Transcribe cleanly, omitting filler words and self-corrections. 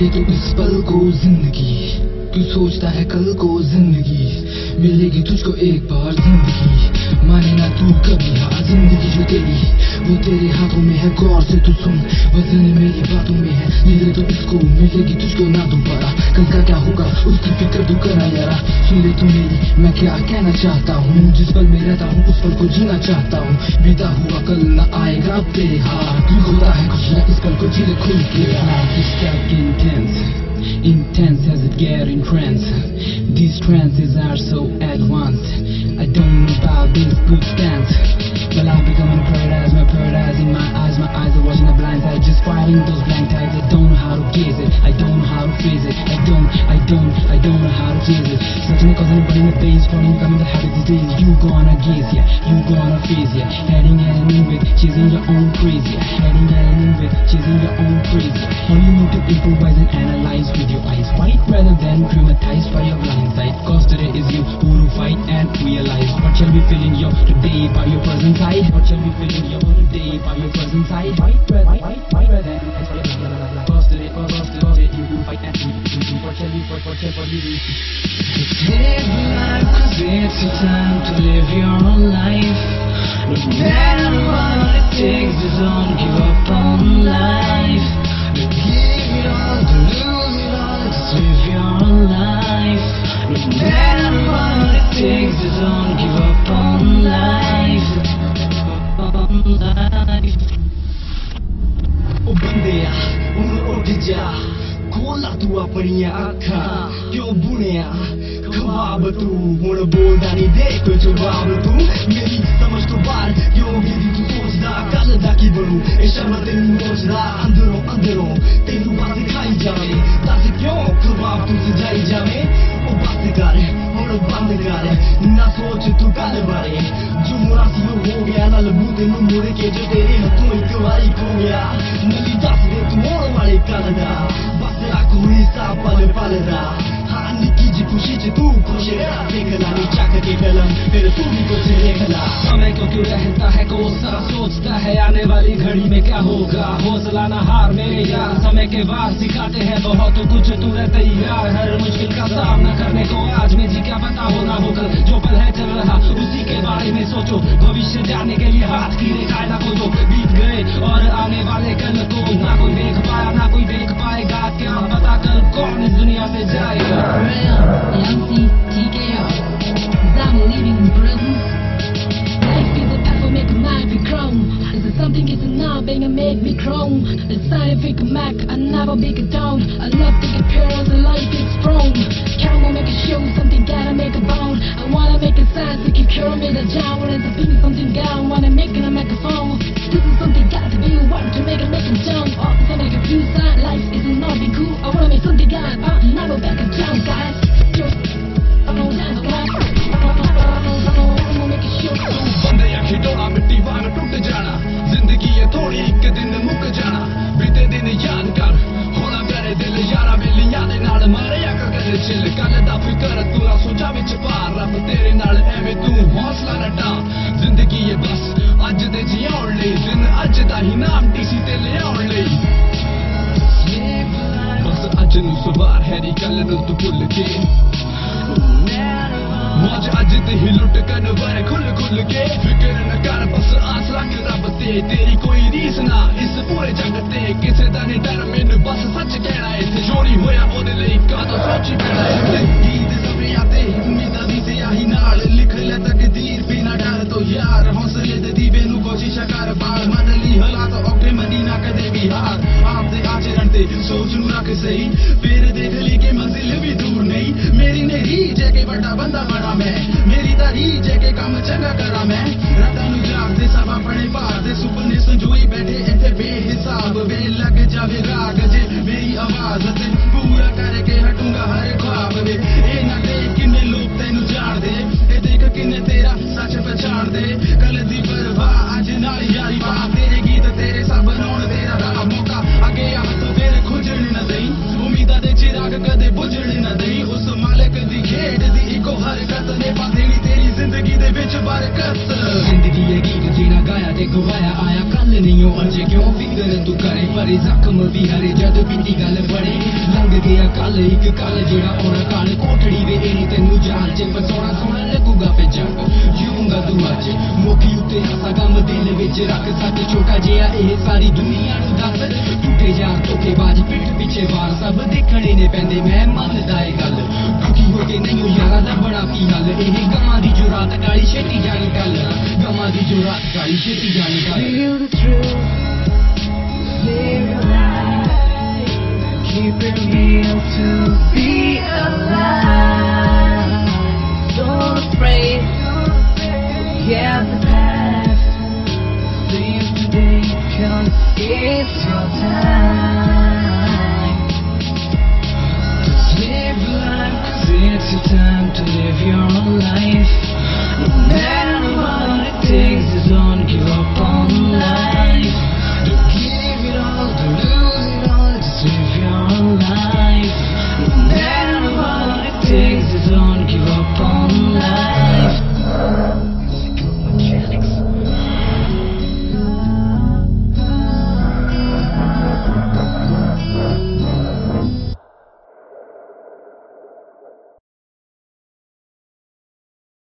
जिए तो इस पल को जिंदगी, क्यों सोचता है कल को जिंदगी मिलेगी तुझको एक बार जिंदगी, माने ना तू कभी हार। जिंदगी जो तेरी वो तेरे हाथों में है, गौर से तू सुन, वजन मेरी बातों में है। जिए तो इसको मिलेगी तुझको ना दोबारा, कल का क्या होगा उसकी फिक्र तू करना यारा। सुन ले तू मेरी मैं क्या कहना चाहता हूँ, जिस पल में रहता हूँ उस पल को जीना चाहता हूँ। बीता हुआ कल ना आएगा अब तेरे हाथ, क्यों होता है कुछ ना इस पल को जी ले खुल के। Life is stuck intense as it get in trance. These trances are so advanced. I don't know about this good stance. Well, I've become a paradise, my paradise in my eyes are watching the blind side, just fighting those blank tides. I don't know how to gaze it, I don't know how to face it, I don't know how to chase it. Searching cause I'm burning the pains, falling, coming the habit these days. You gonna gaze, yeah, you gonna face, yeah. Heading and in with, chasing your own craze, yeah. Heading and in with, chasing your own craze, yeah. All you need to improvise and analyze with your eyes wide rather than traumatized by your blind side. Cause today is you who will fight and realize what shall be feeling your today by your present side. What shall be feeling your today by your present side. White rather than cause today you will fight and what shall be Just live life cause it's your time to live your own life. No matter what it takes, just don't give up on life. You give it all to lose it all, just live your own life. No matter what it takes, just don't give up on life. ओ बंदेया उठ जा, खोला तू अपनियां अखां, क्यों बुनिया ख्वाब तू हुण बोलदा नहीं दे कोई जवाब तू। मेरी समझ तो बाहर क्यों मेरी तू सोचदा कल दा की बनू, ए शर्म तेनू सोचदा अंदरों अंदरों तेनू बात खाई जावे। दस क्यों ख्वाब तू सजाई जावे, ओ बस कर हुण बंद कर ना सोच तू कल बारे। जो मुरासी हो गया ना लबू तेनू मुड़ के जो तेरे हथों एक वारी खो गया। नली दस दे तू होण वाले कल दा, बस रख हुण हिसाब पल पल दा। हाँ निक्की जी खुशी च तू खुश रह, देख ला नी चक के कलम फिर तू भी कुछ देख ला। समय को क्यों रहता है कोसा, सोचता है आने वाली घड़ी में क्या होगा। हौसला ना हार मेरे यार, समय के बाद सिखाते हैं बहुत कुछ, तू रह तैयार हर मुश्किल का सामना करने को। आज में जी क्या पता होना होकर, जो पल है चल रहा उसी के बारे में सोचो। भविष्य जाने के लिए हाथ की रेखाएं ना खोजो, बीत गए और आने वाले कल को ना कोई देख पाया ना कोई देख पाएगा। क्या पता कल कौन इस दुनिया से जाएगा। I'm living in present. Life is a path will make a mind be grown. Is it something it's enough and it make me grown. It's scientific Mac, I never break it down. I love to get pure and life is strong. Can't make a show, something gotta make a bound. I wanna make a sense to keep curing me the down. When it's a beat, something down, wanna make it a microphone. This is something got to be work to make it down. Oh, something confused, life is not be cool. I wanna make something God, never back it down, guys. खिडौना मिट्टी वांग टूट जाना, जिंदगी है थोड़ी एक दिन मुक जाना। बीते दिन याद कर होना मेरे दिल यारा बेलियां दे नाल मारिया कर चिल। कल दा फिकर तू ना सोचा विच पार, रब तेरे नाल एवें तू हौसला न डा। जिंदगी है बस अज दे जियाउण लई, दिन अज दा ही नाम टीसी ते लियाउण लई। बस अज नू सवार हैरी कल नू तू भुल के, मौज अज ते ही लुट कन वर खुल खुल के। फिक्र न कर बस आस रख रब ते, तेरी कोई रीस ना इस पूरे जग ते। किसे दा नहीं डर मैनू बस सच कहना है, चोरी होया ओदे लई कादों सोची पैना है। गीत सपनियां ते उम्मीदां दी स्याही नाल लिख ले तकदीर बिना डर तो यार। हौसले दे दीवे नू कोशिश कर पार, बदली हालात औखे मनी ना कदे भी हार। आप दे आचरण ते सोच नू रख सही, फिर देख ली के मंजिल भी दूर नहीं। मेरी नहीं जैके बड़ा बंदा बड़ा मैं, मेरी तारी जैके काम चंगा करा मैं। रातां नू जागदे सब अपने भार दे सुपने संजोई बैठे इत्थे बेहिसाब। वे लग जावे राग जे मेरी आवाज ते पूरा करके हटूंगा हर ख्वाब वे। ए ना देख किन्ने लोग तेनू जान दे, ए देख किन्ने तेरा सच पहचान दे। कल दी परवाह अज नाल यारी वाह, तेरे गीत तेरे सब बनाउण तेरा राह। मौका अगे आ तो फिर खुजण न दई, उम्मीदां दे चिराग ਗਿਆ ਕੱਲ ਇੱਕ ਕੱਲ ਜਿਹੜਾ ਆਉਣਾ ਕੱਲ ਕੋਠੜੀ ਵੇ ਇਹਨੇ ਤੈਨੂੰ ਜਾਲ 'ਚ ਫਸਾਉਣਾ ਸੋਹਣਾ ਲੱਗੂਗਾ ਫੇ ਜੱਗ ਜੂੰਗਾ ਤੂੰ ਅੱਜ ਮੋਖੀ ਉੱਤੇ ਹਾਸਾ ਗਮ ਦਿਲ ਵਿੱਚ ਰੱਖ ਸੱਚ ਛੋਟਾ ਜਿਹਾ ਇਹ ਸਾਰੀ ਦੁਨੀਆ ਨੂੰ ਦੱਸ ਟੁੱਟੇ ਯਾਰ ਧੋਖੇਬਾਜ਼ ਪਿੱਠ ਪਿੱਛੇ ਵਾਰ ਸਭ ਦੇਖਣੇ ਨੇ ਪੈਂਦੇ ਮੈਂ ਮੰਨਦਾ ਏ ਗੱਲ ਦੁਖੀ ਹੋ ਕੇ ਨਹੀਂ ਯਾਰਾਂ ਦਾ ਬੜਾ ਕੀ ਹੱਲ ਇਹ ਗਮਾਂ ਦੀ ਜੋ ਰਾਤ ਕਾਲੀ ਛੇਤੀ ਜਾਣੀ ਕੱਲ ਗਮਾਂ ਦੀ ਜੋ ਰਾਤ ਕਾਲੀ ਛੇਤੀ ਜਾਣੀ ਕੱਲ Feel the truth, live your life, keep it real to be alive. Don't afraid, forget the past, live today 'cause it's your time. Just live life 'cause it's your time to live your own life.